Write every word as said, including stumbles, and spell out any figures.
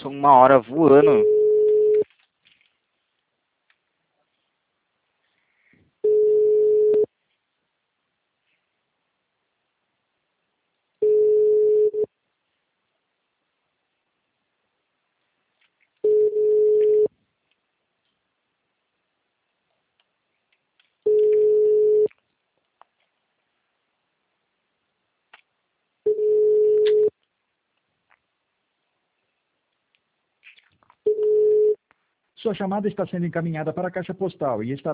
passou uma hora voando. Sua chamada está sendo encaminhada para a caixa postal e estará